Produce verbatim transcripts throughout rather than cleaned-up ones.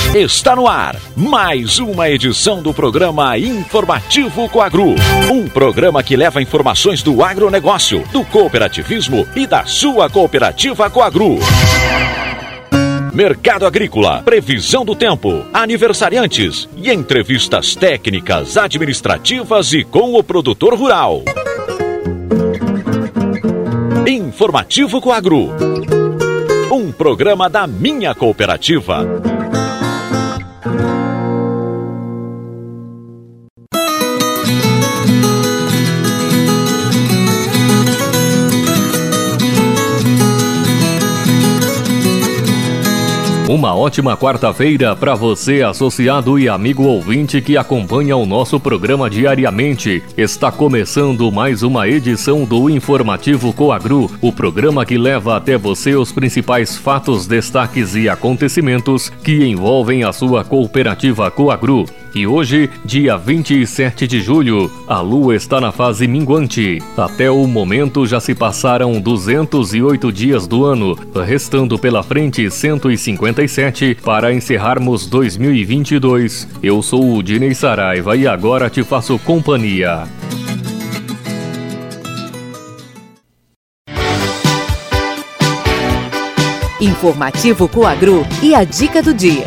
Está no ar mais uma edição do programa Informativo Coagru. Um programa que leva informações do agronegócio, do cooperativismo e da sua cooperativa Coagru. Mercado agrícola, previsão do tempo, aniversariantes e entrevistas técnicas, administrativas e com o produtor rural. Informativo Coagru. Um programa da minha cooperativa. Uma ótima quarta-feira para você, associado e amigo ouvinte que acompanha o nosso programa diariamente. Está começando mais uma edição do Informativo Coagru, o programa que leva até você os principais fatos, destaques e acontecimentos que envolvem a sua cooperativa Coagru. E hoje, dia vinte e sete de julho, a lua está na fase minguante. Até o momento já se passaram duzentos e oito dias do ano, restando pela frente cento e cinquenta e sete para encerrarmos dois mil e vinte e dois. Eu sou o Dinei Saraiva e agora te faço companhia. Informativo Coagru e a dica do dia.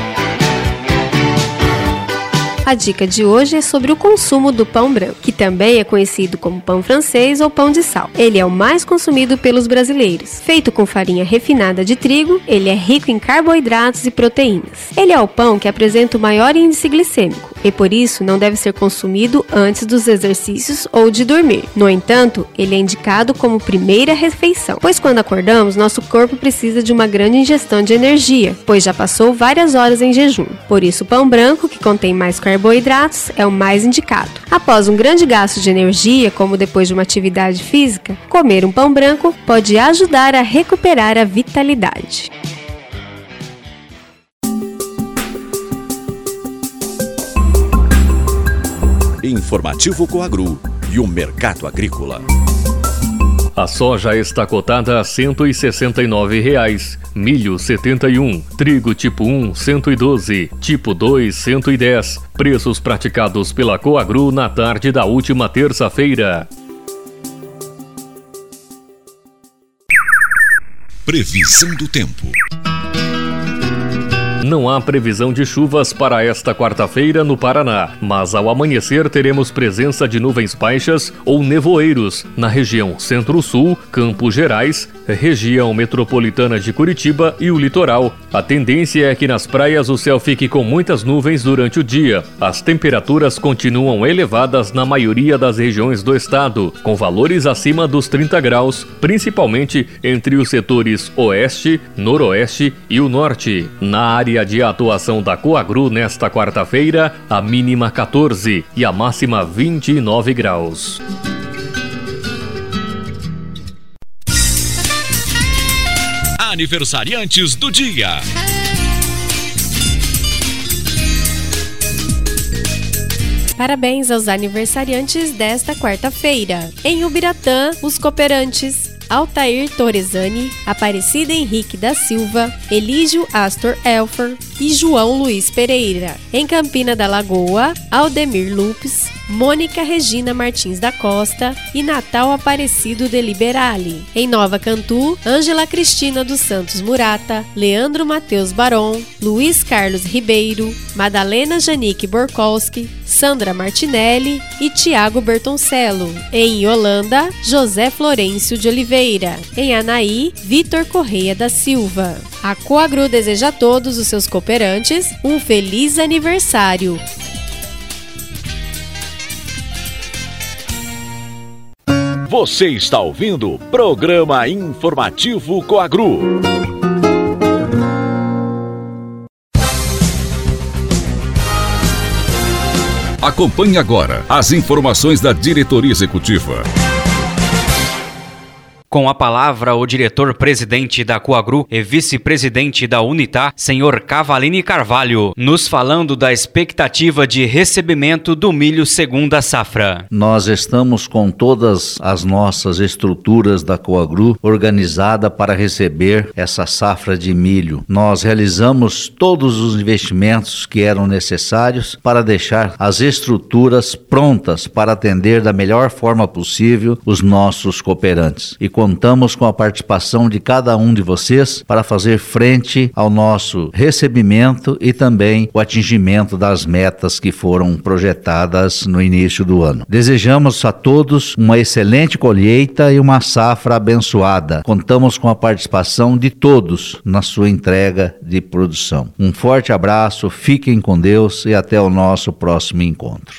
A dica de hoje é sobre o consumo do pão branco, que também é conhecido como pão francês ou pão de sal. Ele é o mais consumido pelos brasileiros. Feito com farinha refinada de trigo, ele é rico em carboidratos e proteínas. Ele é o pão que apresenta o maior índice glicêmico e por isso não deve ser consumido antes dos exercícios ou de dormir. No entanto, ele é indicado como primeira refeição, pois quando acordamos, nosso corpo precisa de uma grande ingestão de energia, pois já passou várias horas em jejum. Por isso, o pão branco, que contém mais carboidratos, carboidratos é o mais indicado. Após um grande gasto de energia, como depois de uma atividade física, comer um pão branco pode ajudar a recuperar a vitalidade. Informativo Coagru e o mercado agrícola. A soja está cotada a cento e sessenta e nove reais, milho setenta e um, trigo tipo um cento e doze, tipo dois cento e dez. Preços praticados pela Coagru na tarde da última terça-feira. Previsão do tempo. Não há previsão de chuvas para esta quarta-feira no Paraná, mas ao amanhecer teremos presença de nuvens baixas ou nevoeiros na região Centro-Sul, Campos Gerais, região metropolitana de Curitiba e o litoral. A tendência é que nas praias o céu fique com muitas nuvens durante o dia. As temperaturas continuam elevadas na maioria das regiões do estado, com valores acima dos trinta graus, principalmente entre os setores oeste, noroeste e o norte. Na área de atuação da Coagru nesta quarta-feira, a mínima quatorze e a máxima vinte e nove graus. Aniversariantes do dia. Parabéns aos aniversariantes desta quarta-feira. Em Ubiratã, os cooperantes Altair Torresani, Aparecida Henrique da Silva, Elígio Astor Elfer e João Luiz Pereira. Em Campina da Lagoa, Aldemir Lupes, Mônica Regina Martins da Costa e Natal Aparecido de Liberali. Em Nova Cantu, Ângela Cristina dos Santos Murata, Leandro Matheus Baron, Luiz Carlos Ribeiro, Madalena Janique Borkowski, Sandra Martinelli e Tiago Bertoncello. Em Holanda, José Florencio de Oliveira. Em Anaí, Vitor Correia da Silva. A Coagru deseja a todos os seus cooperantes um feliz aniversário. Você está ouvindo o programa Informativo Coagru. Acompanhe agora as informações da diretoria executiva. Com a palavra, o diretor-presidente da Coagru e vice-presidente da Unitá, senhor Cavalini Carvalho, nos falando da expectativa de recebimento do milho segunda safra. Nós estamos com todas as nossas estruturas da Coagru organizada para receber essa safra de milho. Nós realizamos todos os investimentos que eram necessários para deixar as estruturas prontas para atender da melhor forma possível os nossos cooperantes. E contamos com a participação de cada um de vocês para fazer frente ao nosso recebimento e também o atingimento das metas que foram projetadas no início do ano. Desejamos a todos uma excelente colheita e uma safra abençoada. Contamos com a participação de todos na sua entrega de produção. Um forte abraço, fiquem com Deus e até o nosso próximo encontro.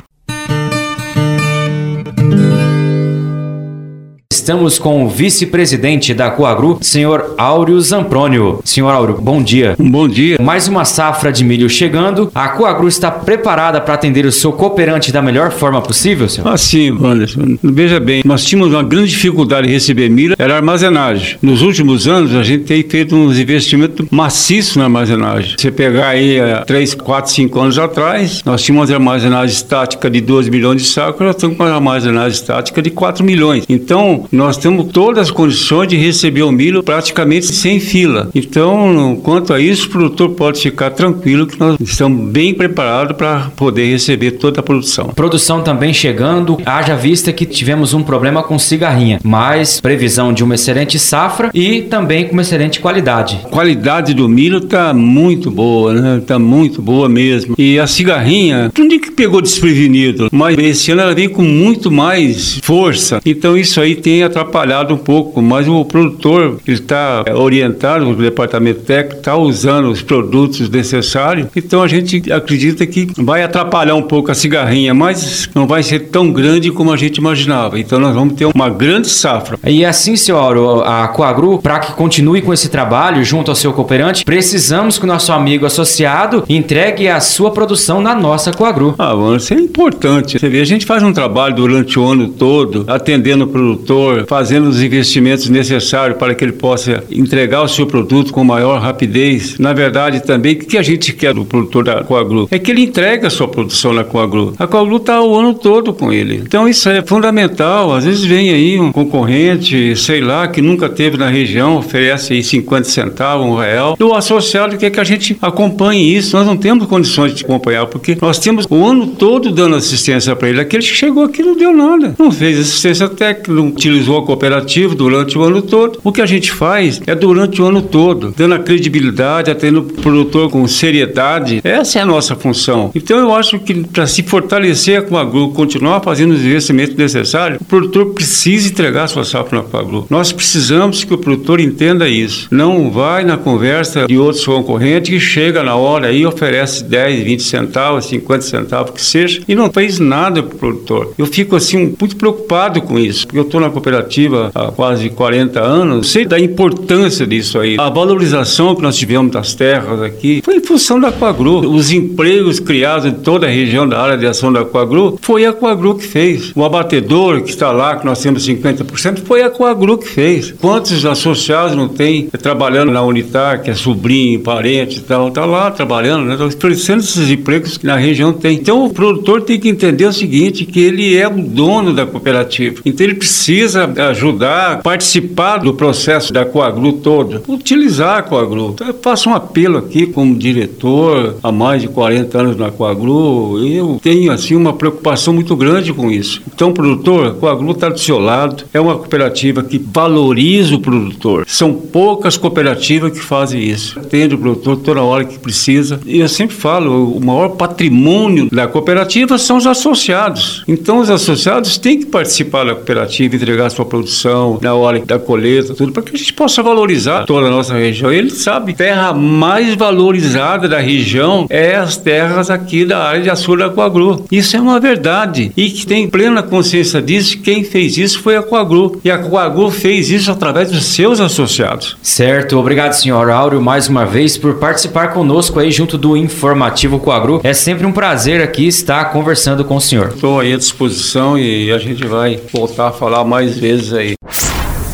Estamos com o vice-presidente da Coagru, senhor Áureo Zamprônio. Senhor Áureo, bom dia. Um bom dia. Mais uma safra de milho chegando. A Coagru está preparada para atender o seu cooperante da melhor forma possível, senhor? Ah, sim, Anderson. Veja bem, nós tínhamos uma grande dificuldade em receber milho, era a armazenagem. Nos últimos anos, a gente tem feito uns investimentos maciços na armazenagem. Você pegar aí há três, quatro, cinco anos atrás, nós tínhamos uma armazenagem estática de dois milhões de sacos, nós estamos com uma armazenagem estática de quatro milhões. Então, nós temos todas as condições de receber o milho praticamente sem fila. Então, quanto a isso, o produtor pode ficar tranquilo que nós estamos bem preparados para poder receber toda a produção. Produção também chegando, haja vista que tivemos um problema com cigarrinha, mas previsão de uma excelente safra e também com uma excelente qualidade. A qualidade do milho está muito boa, né? Está muito boa mesmo. E a cigarrinha, tudo que pegou desprevenido, mas esse ano ela veio com muito mais força. Então, isso aí tem atrapalhado um pouco, mas o produtor está orientado, o departamento técnico está usando os produtos necessários, então a gente acredita que vai atrapalhar um pouco a cigarrinha, mas não vai ser tão grande como a gente imaginava, então nós vamos ter uma grande safra. E assim, senhor Áureo, a Coagru, para que continue com esse trabalho junto ao seu cooperante, precisamos que o nosso amigo associado entregue a sua produção na nossa Coagru. Ah, mano, isso é importante. Você vê, a gente faz um trabalho durante o ano todo, atendendo o produtor, fazendo os investimentos necessários para que ele possa entregar o seu produto com maior rapidez. Na verdade, também, o que a gente quer do produtor da Coagru? É que ele entregue a sua produção na Coagru. A Coagru está o ano todo com ele. Então, isso é fundamental. Às vezes vem aí um concorrente, sei lá, que nunca teve na região, oferece aí cinquenta centavos, um real. E o associado quer que a gente acompanhe isso. Nós não temos condições de acompanhar, porque nós temos o ano todo dando assistência para ele. Aquele que chegou aqui não deu nada. Não fez assistência técnica, não utilizou a cooperativa durante o ano todo. O que a gente faz é durante o ano todo, dando a credibilidade, atendendo o produtor com seriedade. Essa é a nossa função. Então eu acho que para se fortalecer a Coagru, continuar fazendo os investimentos necessários, o produtor precisa entregar a sua safra na Coagru. Nós precisamos que o produtor entenda isso. Não vai na conversa de outros concorrentes que chega na hora e oferece dez, vinte centavos, cinquenta centavos, que seja, e não fez nada para o produtor. Eu fico assim muito preocupado com isso, porque eu estou na cooperativa há quase quarenta anos, sei da importância disso aí. A valorização que nós tivemos das terras aqui foi em função da Coagru. Os empregos criados em toda a região da área de ação da Coagru, foi a Coagru que fez. O abatedor que está lá, que nós temos cinquenta por cento, foi a Coagru que fez. Quantos associados não tem trabalhando na Unitá, que é sobrinho, parente e tal, está lá trabalhando, né? Estão oferecendo esses empregos que na região tem. Então o produtor tem que entender o seguinte, que ele é o dono da cooperativa. Então ele precisa ajudar, participar do processo da Coagru todo, utilizar a Coagru. Então, eu faço um apelo aqui como diretor há mais de quarenta anos na Coagru, eu tenho assim uma preocupação muito grande com isso. Então, produtor, a Coagru está do seu lado, é uma cooperativa que valoriza o produtor. São poucas cooperativas que fazem isso. Atende o produtor toda hora que precisa. E eu sempre falo, o maior patrimônio da cooperativa são os associados. Então, os associados têm que participar da cooperativa, entregar a sua produção na hora da colheita, tudo, para que a gente possa valorizar toda a nossa região. Ele sabe, a terra mais valorizada da região é as terras aqui da área de açúcar da Coagru. Isso é uma verdade. E que tem plena consciência disso, quem fez isso foi a Coagru. E a Coagru fez isso através dos seus associados. Certo. Obrigado, senhor Áureo, mais uma vez, por participar conosco aí junto do Informativo Coagru. É sempre um prazer aqui estar conversando com o senhor. Estou aí à disposição e a gente vai voltar a falar mais vezes aí.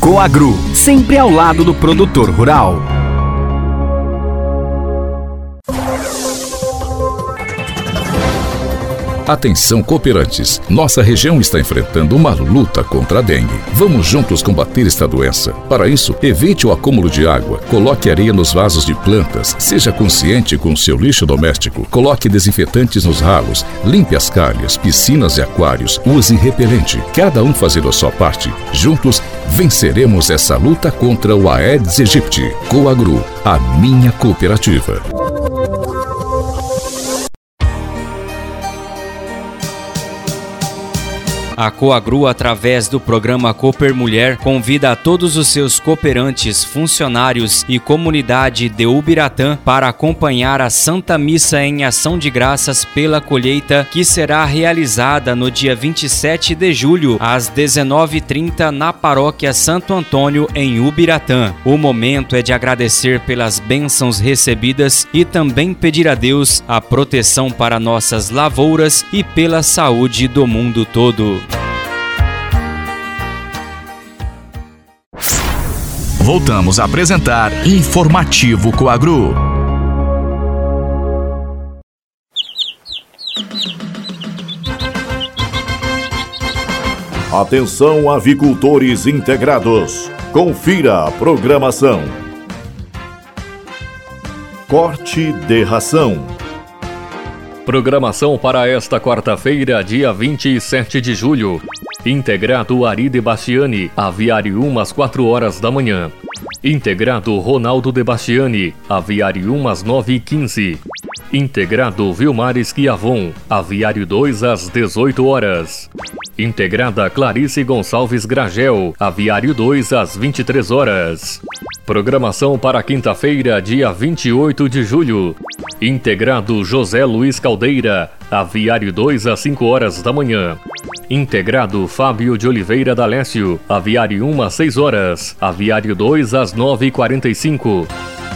Coagru, sempre ao lado do produtor rural. Atenção, cooperantes! Nossa região está enfrentando uma luta contra a dengue. Vamos juntos combater esta doença. Para isso, evite o acúmulo de água, coloque areia nos vasos de plantas, seja consciente com o seu lixo doméstico, coloque desinfetantes nos ralos, limpe as calhas, piscinas e aquários, use repelente. Cada um fazendo a sua parte. Juntos, venceremos essa luta contra o Aedes aegypti. Coagru, a minha cooperativa. A Coagru, através do programa Cooper Mulher, convida a todos os seus cooperantes, funcionários e comunidade de Ubiratã para acompanhar a Santa Missa em Ação de Graças pela colheita, que será realizada no dia vinte e sete de julho, às dezenove e trinta, na Paróquia Santo Antônio, em Ubiratã. O momento é de agradecer pelas bênçãos recebidas e também pedir a Deus a proteção para nossas lavouras e pela saúde do mundo todo. Voltamos a apresentar Informativo Coagru. Atenção, avicultores integrados. Confira a programação. Corte de ração. Programação para esta quarta-feira, dia vinte e sete de julho. Integrado Ari de Bastiani, aviário um às quatro horas da manhã. Integrado Ronaldo de Bastiani, aviário um às nove e quinze. Integrado Vilmar Esquiavon, aviário dois às dezoito horas. Integrada Clarice Gonçalves Gragel, aviário dois às vinte e três horas. Programação para quinta-feira, dia vinte e oito de julho. Integrado José Luiz Caldeira, aviário dois às cinco horas da manhã. Integrado Fábio de Oliveira D'Alessio, aviário um às seis horas, aviário dois às nove e quarenta e cinco.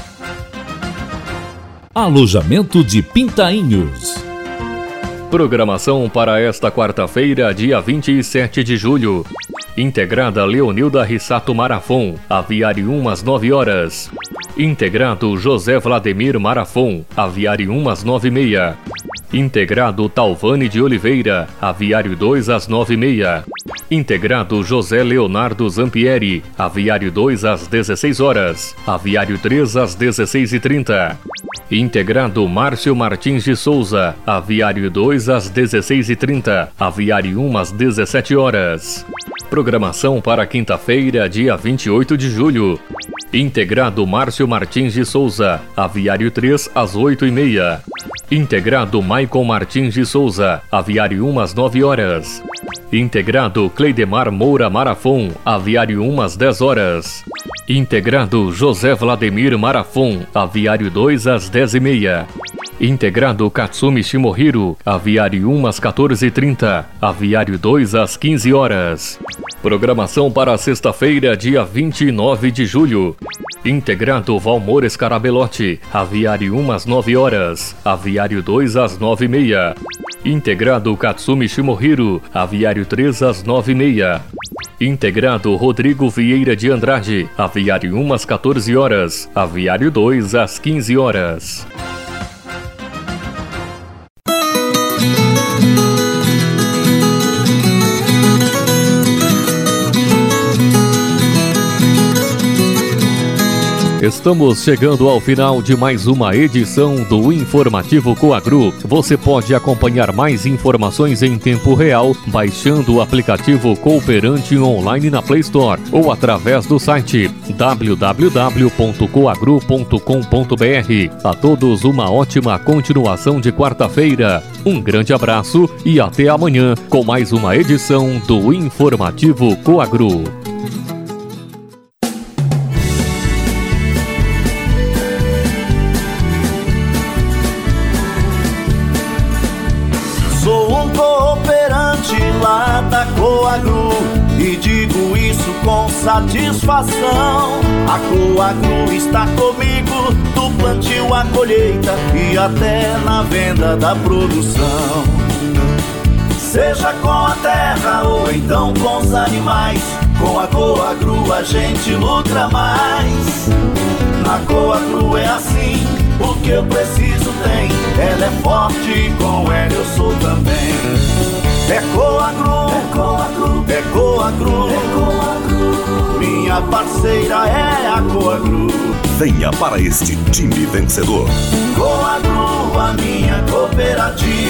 Alojamento de Pintainhos. Programação para esta quarta-feira, dia vinte e sete de julho. Integrada Leonilda Rissato Marafon, aviário um às nove horas. Integrado José Vladimir Marafon, aviário um às nove e meia. Integrado Talvane de Oliveira, aviário dois às nove e meia. Integrado José Leonardo Zampieri, aviário dois às dezesseis horas, aviário três às dezesseis e trinta. Integrado Márcio Martins de Souza, aviário dois às dezesseis e trinta, aviário um às dezessete horas. Programação para quinta-feira, dia vinte e oito de julho. Integrado Márcio Martins de Souza, aviário três às oito e meia. Integrado Maicon Martins de Souza, aviário um às nove horas. Integrado Cleidemar Moura Marafon, aviário um às dez horas. Integrado José Vladimir Marafon, aviário dois às dez e meia. Integrado Katsumi Shimohiro, aviário um às quatorze e trinta, aviário dois às quinze horas. Programação para sexta-feira, dia vinte e nove de julho. Integrado Valmor Scarabelotti, aviário um às nove horas, aviário dois às nove e meia. Integrado Katsumi Shimohiro, aviário três às nove e meia. Integrado Rodrigo Vieira de Andrade, aviário um às quatorze horas, aviário dois às quinze horas. Estamos chegando ao final de mais uma edição do Informativo Coagru. Você pode acompanhar mais informações em tempo real baixando o aplicativo Cooperante online na Play Store ou através do site w w w ponto coagru ponto com ponto b r. A todos uma ótima continuação de quarta-feira. Um grande abraço e até amanhã com mais uma edição do Informativo Coagru. Lá da Coagru e digo isso com satisfação. A Coagru está comigo do plantio à colheita e até na venda da produção. Seja com a terra ou então com os animais, Com a Coagro a gente lucra mais. Na Coagro é assim, o que eu preciso tem. Ela é forte, com ela eu sou também. É Coagro, é Coagro, é Coagro, é Coagro. Minha parceira é a Coagro. Venha para este time vencedor. Coagro, a minha cooperativa.